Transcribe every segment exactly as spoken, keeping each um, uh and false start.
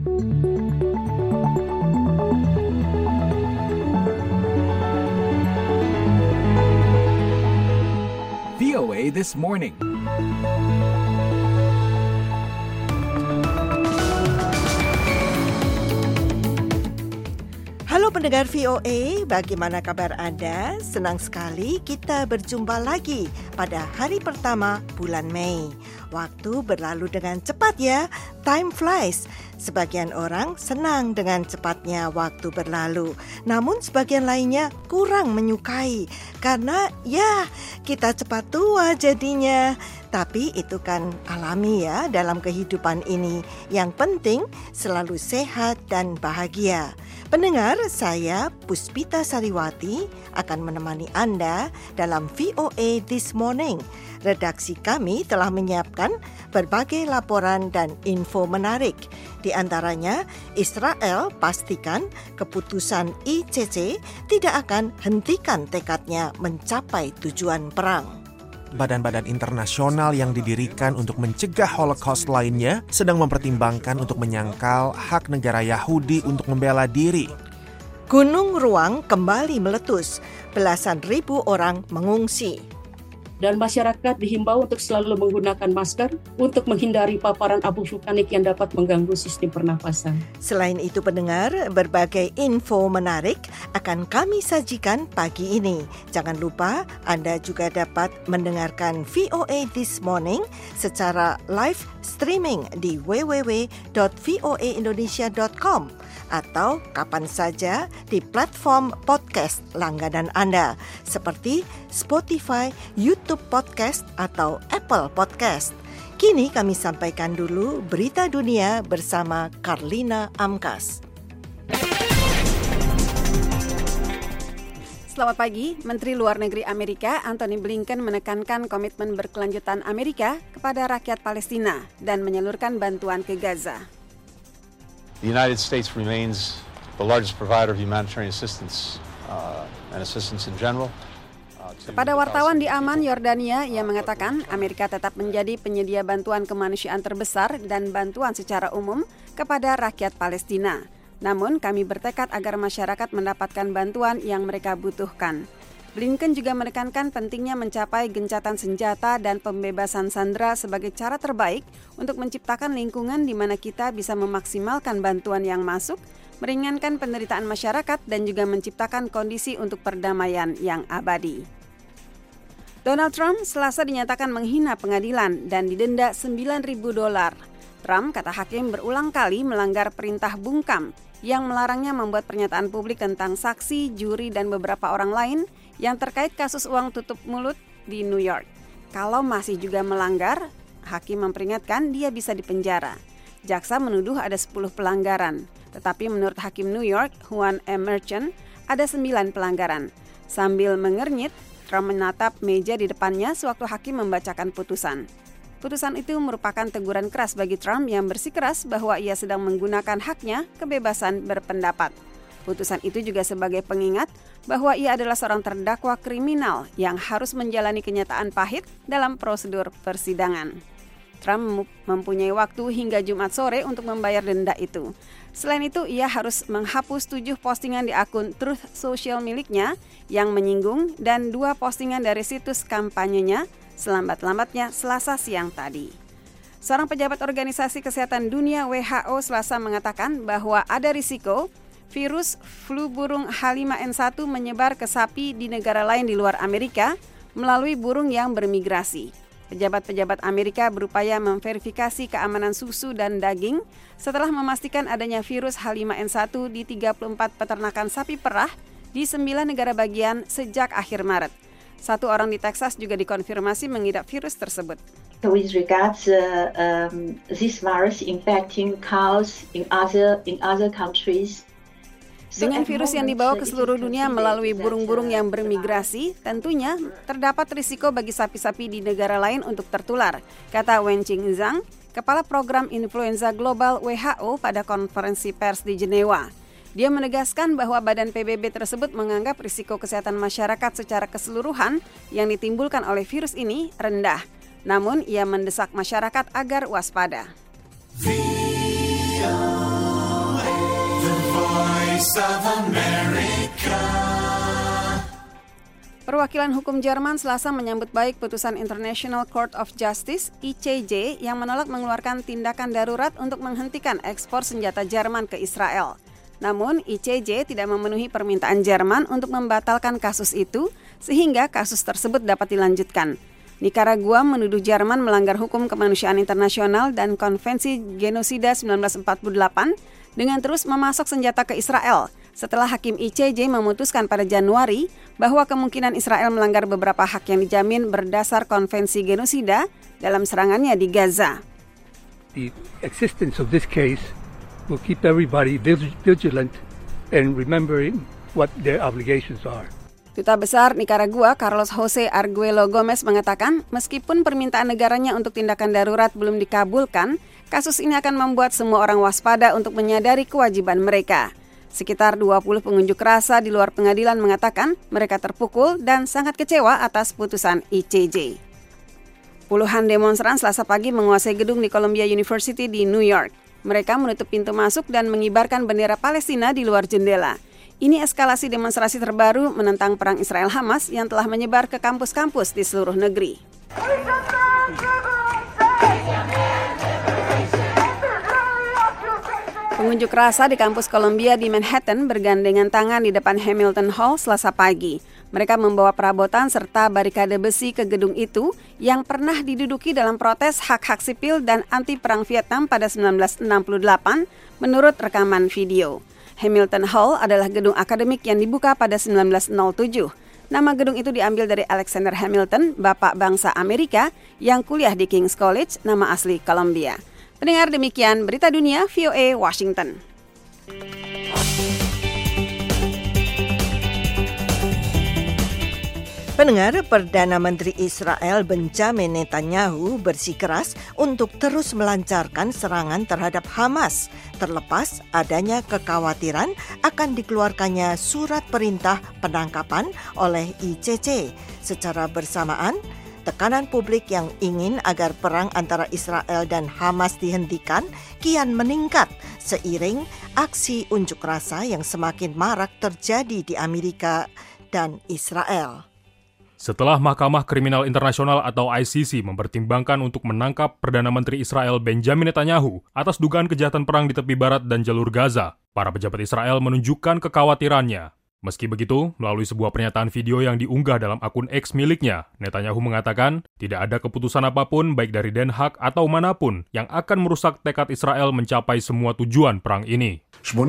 V O A This Morning. Halo pendengar V O A, bagaimana kabar Anda? Senang sekali kita berjumpa lagi pada hari pertama bulan Mei. Waktu berlalu dengan cepat ya, time flies. Sebagian orang senang dengan cepatnya waktu berlalu, namun sebagian lainnya kurang menyukai karena ya kita cepat tua jadinya. Tapi itu kan alami ya dalam kehidupan ini. Yang penting selalu sehat dan bahagia. Pendengar, saya Puspita Sariwati akan menemani Anda dalam V O A This Morning. Redaksi kami telah menyiapkan berbagai laporan dan info menarik. Di antaranya, Israel pastikan keputusan I C C tidak akan hentikan tekadnya mencapai tujuan perang. Badan-badan internasional yang didirikan untuk mencegah Holocaust lainnya sedang mempertimbangkan untuk menyangkal hak negara Yahudi untuk membela diri. Gunung Ruang kembali meletus, belasan ribu orang mengungsi. Dan masyarakat dihimbau untuk selalu menggunakan masker untuk menghindari paparan abu vulkanik yang dapat mengganggu sistem pernafasan. Selain itu pendengar, berbagai info menarik akan kami sajikan pagi ini. Jangan lupa Anda juga dapat mendengarkan V O A This Morning secara live streaming di w w w dot v o a indonesia dot com atau kapan saja di platform podcast langganan Anda seperti Spotify, YouTube Podcast, atau Apple Podcast. Kini kami sampaikan dulu berita dunia bersama Karlina Amkas. Selamat pagi, Menteri Luar Negeri Amerika Antony Blinken menekankan komitmen berkelanjutan Amerika kepada rakyat Palestina dan menyalurkan bantuan ke Gaza. The United States remains the largest provider of humanitarian assistance uh, and assistance in general. Uh, Kepada wartawan di Amman, Yordania, ia mengatakan Amerika tetap menjadi penyedia bantuan kemanusiaan terbesar dan bantuan secara umum kepada rakyat Palestina. Namun, kami bertekad agar masyarakat mendapatkan bantuan yang mereka butuhkan. Blinken juga menekankan pentingnya mencapai gencatan senjata dan pembebasan sandera sebagai cara terbaik untuk menciptakan lingkungan di mana kita bisa memaksimalkan bantuan yang masuk, meringankan penderitaan masyarakat, dan juga menciptakan kondisi untuk perdamaian yang abadi. Donald Trump Selasa dinyatakan menghina pengadilan dan didenda sembilan ribu dolar. Trump, kata hakim, berulang kali melanggar perintah bungkam yang melarangnya membuat pernyataan publik tentang saksi, juri, dan beberapa orang lain yang terkait kasus uang tutup mulut di New York. Kalau masih juga melanggar, hakim memperingatkan dia bisa dipenjara. Jaksa menuduh ada sepuluh pelanggaran, tetapi menurut hakim New York, Juan M. Merchant, ada sembilan pelanggaran. Sambil mengernyit, Trump menatap meja di depannya sewaktu hakim membacakan putusan. Putusan itu merupakan teguran keras bagi Trump yang bersikeras bahwa ia sedang menggunakan haknya kebebasan berpendapat. Putusan itu juga sebagai pengingat bahwa ia adalah seorang terdakwa kriminal yang harus menjalani kenyataan pahit dalam prosedur persidangan. Trump mempunyai waktu hingga Jumat sore untuk membayar denda itu. Selain itu, ia harus menghapus tujuh postingan di akun Truth Social miliknya yang menyinggung dan dua postingan dari situs kampanyenya selambat-lambatnya Selasa siang tadi. Seorang pejabat Organisasi Kesehatan Dunia W H O Selasa mengatakan bahwa ada risiko virus flu burung H lima N satu menyebar ke sapi di negara lain di luar Amerika melalui burung yang bermigrasi. Pejabat-pejabat Amerika berupaya memverifikasi keamanan susu dan daging setelah memastikan adanya virus H lima N satu di tiga puluh empat peternakan sapi perah di sembilan negara bagian sejak akhir Maret. Satu orang di Texas juga dikonfirmasi mengidap virus tersebut. With regards uh, um, this virus infecting cows in other in other countries. Dengan virus yang dibawa ke seluruh dunia melalui burung-burung yang bermigrasi, tentunya terdapat risiko bagi sapi-sapi di negara lain untuk tertular, kata Wenqing Zhang, Kepala Program Influenza Global W H O pada konferensi pers di Jenewa. Dia menegaskan bahwa badan P B B tersebut menganggap risiko kesehatan masyarakat secara keseluruhan yang ditimbulkan oleh virus ini rendah. Namun, ia mendesak masyarakat agar waspada. Voice of America. Perwakilan hukum Jerman Selasa menyambut baik putusan International Court of Justice I C J yang menolak mengeluarkan tindakan darurat untuk menghentikan ekspor senjata Jerman ke Israel. Namun I C J tidak memenuhi permintaan Jerman untuk membatalkan kasus itu sehingga kasus tersebut dapat dilanjutkan. Nicaragua menuduh Jerman melanggar hukum kemanusiaan internasional dan konvensi genosida seribu sembilan ratus empat puluh delapan dengan terus memasok senjata ke Israel. Setelah Hakim I C J memutuskan pada Januari bahwa kemungkinan Israel melanggar beberapa hak yang dijamin berdasar konvensi genosida dalam serangannya di Gaza. The existence of this case will keep everybody vigilant and remembering what their obligations are. Duta Besar Nicaragua Carlos Jose Arguello Gomez mengatakan meskipun permintaan negaranya untuk tindakan darurat belum dikabulkan, kasus ini akan membuat semua orang waspada untuk menyadari kewajiban mereka. Sekitar dua puluh pengunjuk rasa di luar pengadilan mengatakan mereka terpukul dan sangat kecewa atas putusan I C J. Puluhan demonstran Selasa pagi menguasai gedung di Columbia University di New York. Mereka menutup pintu masuk dan mengibarkan bendera Palestina di luar jendela. Ini eskalasi demonstrasi terbaru menentang perang Israel-Hamas yang telah menyebar ke kampus-kampus di seluruh negeri. Pengunjuk rasa di kampus Columbia di Manhattan bergandengan tangan di depan Hamilton Hall Selasa pagi. Mereka membawa perabotan serta barikade besi ke gedung itu yang pernah diduduki dalam protes hak-hak sipil dan anti perang Vietnam pada seribu sembilan ratus enam puluh delapan menurut rekaman video. Hamilton Hall adalah gedung akademik yang dibuka pada seribu sembilan ratus tujuh. Nama gedung itu diambil dari Alexander Hamilton, bapak bangsa Amerika yang kuliah di King's College, nama asli Columbia. Pendengar, demikian Berita Dunia V O A Washington. Pendengar, Perdana Menteri Israel Benjamin Netanyahu bersikeras untuk terus melancarkan serangan terhadap Hamas, terlepas adanya kekhawatiran akan dikeluarkannya surat perintah penangkapan oleh I C C. Secara bersamaan, tekanan publik yang ingin agar perang antara Israel dan Hamas dihentikan kian meningkat seiring aksi unjuk rasa yang semakin marak terjadi di Amerika dan Israel. Setelah Mahkamah Kriminal Internasional atau I C C mempertimbangkan untuk menangkap Perdana Menteri Israel Benjamin Netanyahu atas dugaan kejahatan perang di tepi barat dan jalur Gaza, para pejabat Israel menunjukkan kekhawatirannya. Meski begitu, melalui sebuah pernyataan video yang diunggah dalam akun X miliknya, Netanyahu mengatakan tidak ada keputusan apapun baik dari Den Haag atau manapun yang akan merusak tekad Israel mencapai semua tujuan perang ini.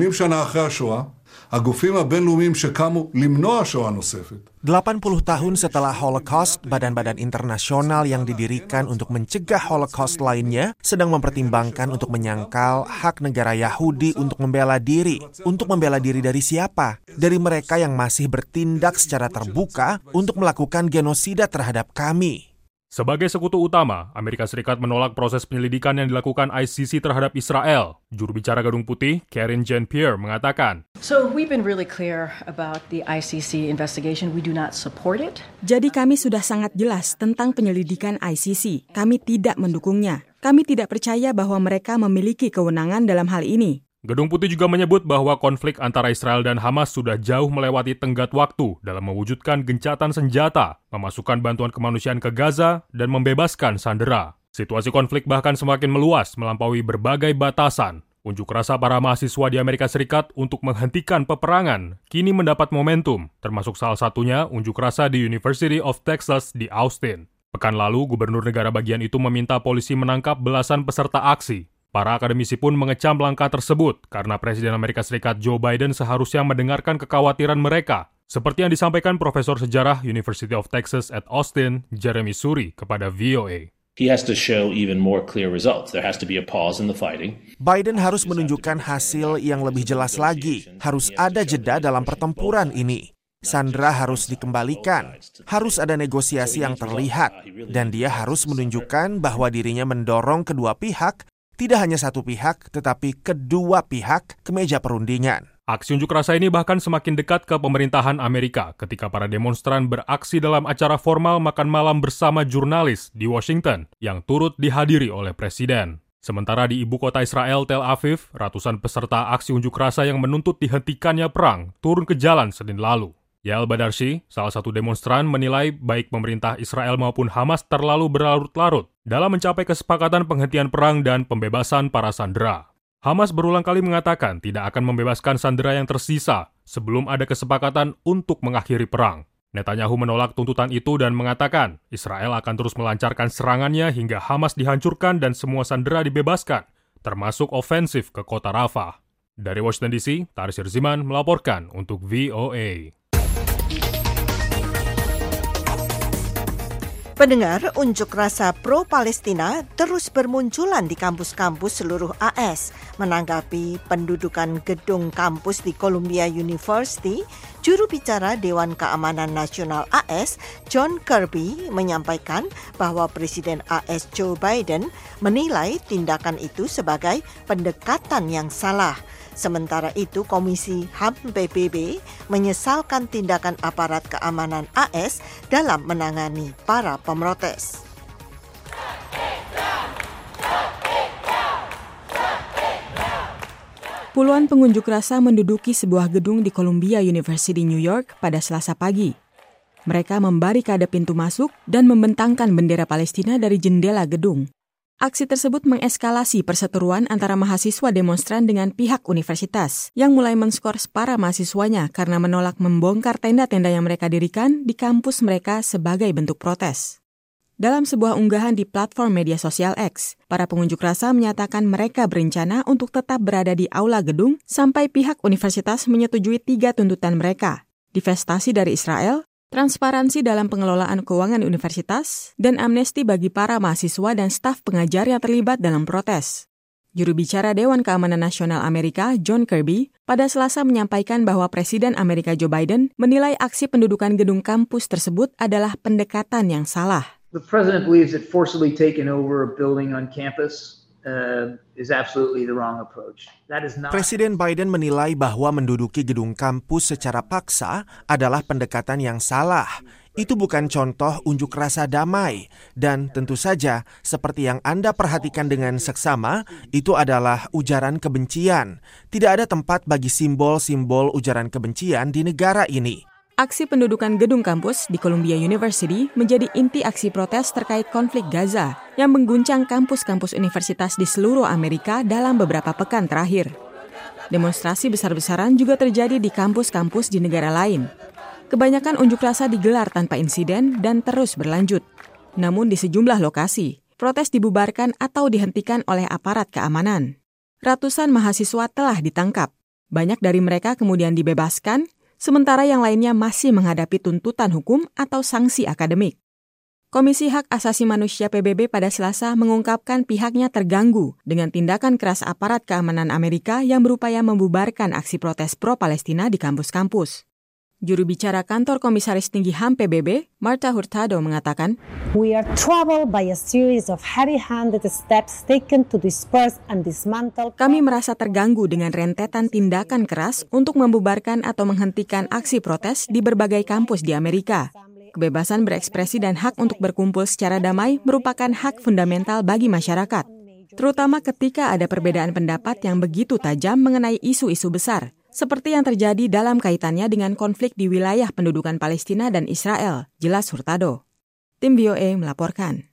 delapan puluh tahun setelah Holocaust, badan-badan internasional yang didirikan untuk mencegah Holocaust lainnya sedang mempertimbangkan untuk menyangkal hak negara Yahudi untuk membela diri. Untuk membela diri dari siapa? Dari mereka yang masih bertindak secara terbuka untuk melakukan genosida terhadap kami. Sebagai sekutu utama, Amerika Serikat menolak proses penyelidikan yang dilakukan I C C terhadap Israel. Juru bicara Gedung Putih, Karine Jean-Pierre, mengatakan, So we've been really clear about the I C C investigation. We do not support it. Jadi kami sudah sangat jelas tentang penyelidikan I C C. Kami tidak mendukungnya. Kami tidak percaya bahwa mereka memiliki kewenangan dalam hal ini. Gedung Putih juga menyebut bahwa konflik antara Israel dan Hamas sudah jauh melewati tenggat waktu dalam mewujudkan gencatan senjata, memasukkan bantuan kemanusiaan ke Gaza, dan membebaskan sandera. Situasi konflik bahkan semakin meluas melampaui berbagai batasan. Unjuk rasa para mahasiswa di Amerika Serikat untuk menghentikan peperangan kini mendapat momentum, termasuk salah satunya unjuk rasa di University of Texas di Austin. Pekan lalu, gubernur negara bagian itu meminta polisi menangkap belasan peserta aksi. Para akademisi pun mengecam langkah tersebut karena Presiden Amerika Serikat Joe Biden seharusnya mendengarkan kekhawatiran mereka, seperti yang disampaikan Profesor Sejarah University of Texas at Austin, Jeremy Suri, kepada V O A. He has to show even more clear results. There has to be a pause in the fighting. Biden harus menunjukkan hasil yang lebih jelas lagi. Harus ada jeda dalam pertempuran ini. Sandra harus dikembalikan. Harus ada negosiasi yang terlihat. Dan dia harus menunjukkan bahwa dirinya mendorong kedua pihak, tidak hanya satu pihak, tetapi kedua pihak ke meja perundingan. Aksi unjuk rasa ini bahkan semakin dekat ke pemerintahan Amerika ketika para demonstran beraksi dalam acara formal makan malam bersama jurnalis di Washington yang turut dihadiri oleh Presiden. Sementara di ibu kota Israel, Tel Aviv, ratusan peserta aksi unjuk rasa yang menuntut dihentikannya perang turun ke jalan Senin lalu. Yael Badarshi, salah satu demonstran, menilai baik pemerintah Israel maupun Hamas terlalu berlarut-larut dalam mencapai kesepakatan penghentian perang dan pembebasan para sandera. Hamas berulang kali mengatakan tidak akan membebaskan sandera yang tersisa sebelum ada kesepakatan untuk mengakhiri perang. Netanyahu menolak tuntutan itu dan mengatakan Israel akan terus melancarkan serangannya hingga Hamas dihancurkan dan semua sandera dibebaskan, termasuk ofensif ke kota Rafah. Dari Washington D C, Taris Hirziman melaporkan untuk V O A. Pendengar, unjuk rasa pro-Palestina terus bermunculan di kampus-kampus seluruh A S. Menanggapi pendudukan gedung kampus di Columbia University, juru bicara Dewan Keamanan Nasional A S, John Kirby, menyampaikan bahwa Presiden A S Joe Biden menilai tindakan itu sebagai pendekatan yang salah. Sementara itu, Komisi H A M P B B menyesalkan tindakan aparat keamanan A S dalam menangani para pemrotes. Puluhan pengunjuk rasa menduduki sebuah gedung di Columbia University, New York pada Selasa pagi. Mereka membarikade pintu masuk dan membentangkan bendera Palestina dari jendela gedung. Aksi tersebut mengeskalasi perseteruan antara mahasiswa demonstran dengan pihak universitas yang mulai menskors para mahasiswanya karena menolak membongkar tenda-tenda yang mereka dirikan di kampus mereka sebagai bentuk protes. Dalam sebuah unggahan di platform media sosial X, para pengunjuk rasa menyatakan mereka berencana untuk tetap berada di aula gedung sampai pihak universitas menyetujui tiga tuntutan mereka: divestasi dari Israel, transparansi dalam pengelolaan keuangan universitas, dan amnesti bagi para mahasiswa dan staf pengajar yang terlibat dalam protes. Juru bicara Dewan Keamanan Nasional Amerika, John Kirby, pada Selasa menyampaikan bahwa Presiden Amerika Joe Biden menilai aksi pendudukan gedung kampus tersebut adalah pendekatan yang salah. The president believes that forcibly taking over a building on campus Uh, is absolutely the wrong approach. That is not... Presiden Biden menilai bahwa menduduki gedung kampus secara paksa adalah pendekatan yang salah. Itu bukan contoh unjuk rasa damai. Dan tentu saja, seperti yang Anda perhatikan dengan seksama, itu adalah ujaran kebencian. Tidak ada tempat bagi simbol-simbol ujaran kebencian di negara ini. Aksi pendudukan gedung kampus di Columbia University menjadi inti aksi protes terkait konflik Gaza yang mengguncang kampus-kampus universitas di seluruh Amerika dalam beberapa pekan terakhir. Demonstrasi besar-besaran juga terjadi di kampus-kampus di negara lain. Kebanyakan unjuk rasa digelar tanpa insiden dan terus berlanjut. Namun di sejumlah lokasi, protes dibubarkan atau dihentikan oleh aparat keamanan. Ratusan mahasiswa telah ditangkap. Banyak dari mereka kemudian dibebaskan, sementara yang lainnya masih menghadapi tuntutan hukum atau sanksi akademik. Komisi Hak Asasi Manusia P B B pada Selasa mengungkapkan pihaknya terganggu dengan tindakan keras aparat keamanan Amerika yang berupaya membubarkan aksi protes pro-Palestina di kampus-kampus. Juru bicara kantor Komisaris Tinggi H A M P B B, Marta Hurtado, mengatakan, "We are troubled by a series of heavy-handed steps taken to disperse and dismantle." Kami merasa terganggu dengan rentetan tindakan keras untuk membubarkan atau menghentikan aksi protes di berbagai kampus di Amerika. Kebebasan berekspresi dan hak untuk berkumpul secara damai merupakan hak fundamental bagi masyarakat, terutama ketika ada perbedaan pendapat yang begitu tajam mengenai isu-isu besar, seperti yang terjadi dalam kaitannya dengan konflik di wilayah pendudukan Palestina dan Israel, jelas Hurtado. Tim V O A melaporkan.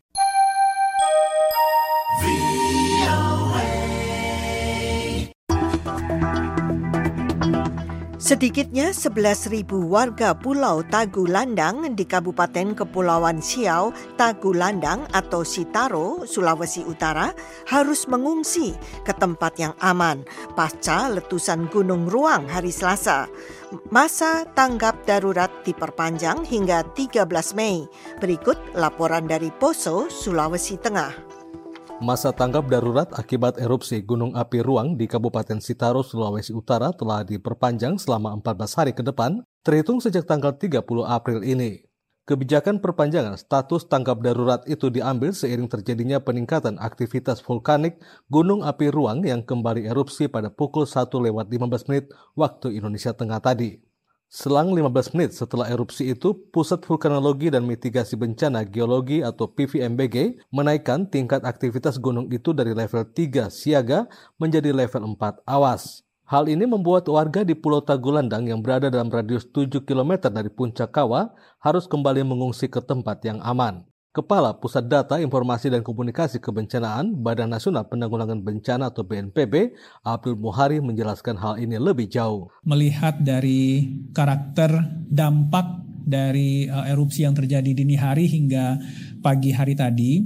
Sedikitnya sebelas ribu warga Pulau Tagulandang di Kabupaten Kepulauan Siau, Tagulandang atau Sitaro, Sulawesi Utara harus mengungsi ke tempat yang aman pasca letusan Gunung Ruang hari Selasa. Masa tanggap darurat diperpanjang hingga tiga belas Mei. Berikut laporan dari Poso, Sulawesi Tengah. Masa tanggap darurat akibat erupsi Gunung Api Ruang di Kabupaten Sitaro, Sulawesi Utara telah diperpanjang selama empat belas hari ke depan, terhitung sejak tanggal tiga puluh April ini. Kebijakan perpanjangan status tanggap darurat itu diambil seiring terjadinya peningkatan aktivitas vulkanik Gunung Api Ruang yang kembali erupsi pada pukul satu lewat lima belas menit waktu Indonesia Tengah tadi. Selang lima belas menit setelah erupsi itu, Pusat Vulkanologi dan Mitigasi Bencana Geologi atau P V M B G menaikkan tingkat aktivitas gunung itu dari level tiga siaga menjadi level empat awas. Hal ini membuat warga di Pulau Tagulandang yang berada dalam radius tujuh kilometer dari puncak kawah harus kembali mengungsi ke tempat yang aman. Kepala Pusat Data, Informasi dan Komunikasi Kebencanaan Badan Nasional Penanggulangan Bencana atau B N P B, Abdul Muhari menjelaskan hal ini lebih jauh. Melihat dari karakter dampak dari uh, erupsi yang terjadi dini hari hingga pagi hari tadi,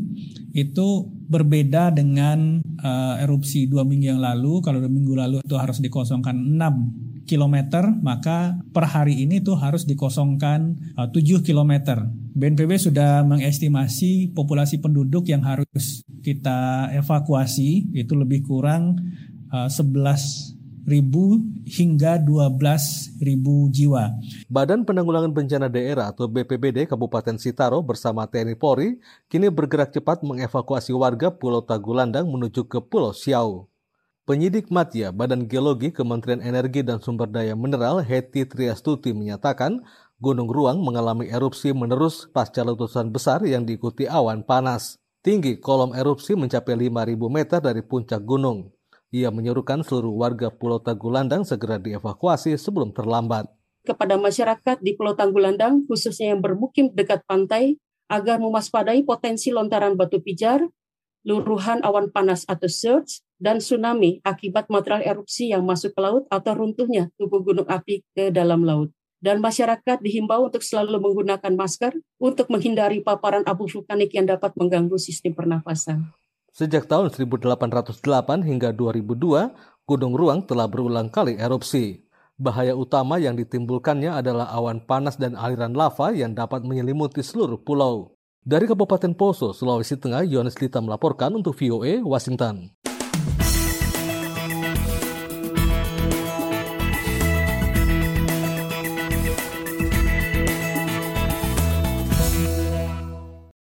itu berbeda dengan uh, erupsi dua minggu yang lalu. Kalau dua minggu lalu itu harus dikosongkan enam kilometer, maka per hari ini itu harus dikosongkan uh, tujuh kilometer. B N P B sudah mengestimasi populasi penduduk yang harus kita evakuasi itu lebih kurang uh, sebelas ribu hingga dua belas ribu jiwa. Badan Penanggulangan Bencana Daerah atau B P B D Kabupaten Sitaro bersama T N I Polri kini bergerak cepat mengevakuasi warga Pulau Tagulandang menuju ke Pulau Siau. Penyidik Madya Badan Geologi Kementerian Energi dan Sumber Daya Mineral Hetty Triastuti menyatakan Gunung Ruang mengalami erupsi menerus pasca letusan besar yang diikuti awan panas. Tinggi kolom erupsi mencapai lima ribu meter dari puncak gunung. Ia menyerukan seluruh warga Pulau Tagulandang segera dievakuasi sebelum terlambat. Kepada masyarakat di Pulau Tagulandang, khususnya yang bermukim dekat pantai, agar mewaspadai potensi lontaran batu pijar, luruhan awan panas atau surge, dan tsunami akibat material erupsi yang masuk ke laut atau runtuhnya tubuh gunung api ke dalam laut. Dan masyarakat dihimbau untuk selalu menggunakan masker untuk menghindari paparan abu vulkanik yang dapat mengganggu sistem pernafasan. Sejak tahun seribu delapan ratus delapan hingga dua ribu dua, Gunung Ruang telah berulang kali erupsi. Bahaya utama yang ditimbulkannya adalah awan panas dan aliran lava yang dapat menyelimuti seluruh pulau. Dari Kabupaten Poso, Sulawesi Tengah, Yohanes Lita melaporkan untuk V O A Washington.